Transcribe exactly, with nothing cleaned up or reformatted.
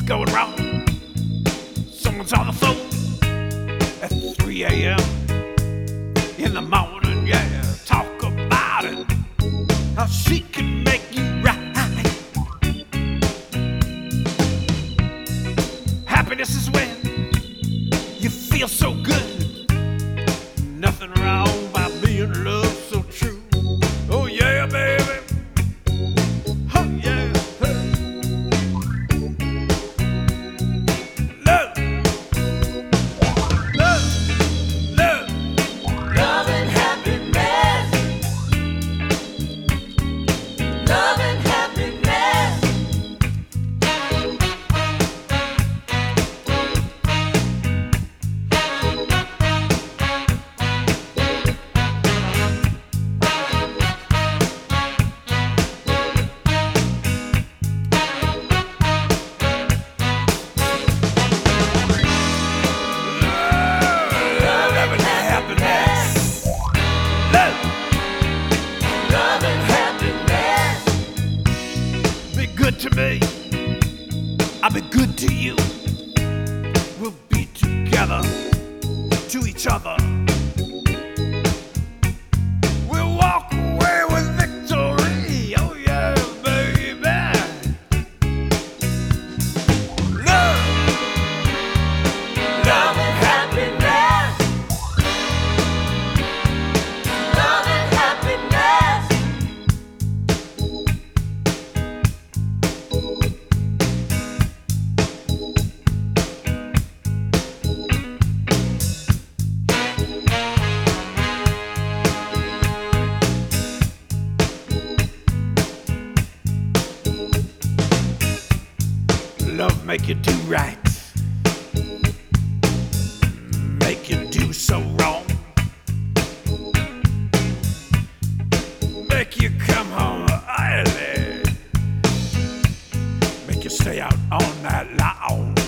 what's going wrong. Someone's on the phone at three a.m. in the morning, yeah, talk about it, how she can make you right. Happiness is when you feel so good. Nothing wrong by being loved so true. Oh yeah, baby. Oh yeah. Love. Love. Love. Love and happiness. Love and happiness. To me, I'll be good to you. We'll be together to each other. We'll walk away with victory. Oh yeah, baby. Love, Love and happiness. Love and happiness. Love make you do right, make you do so wrong, make you come home early, make you stay out all night long.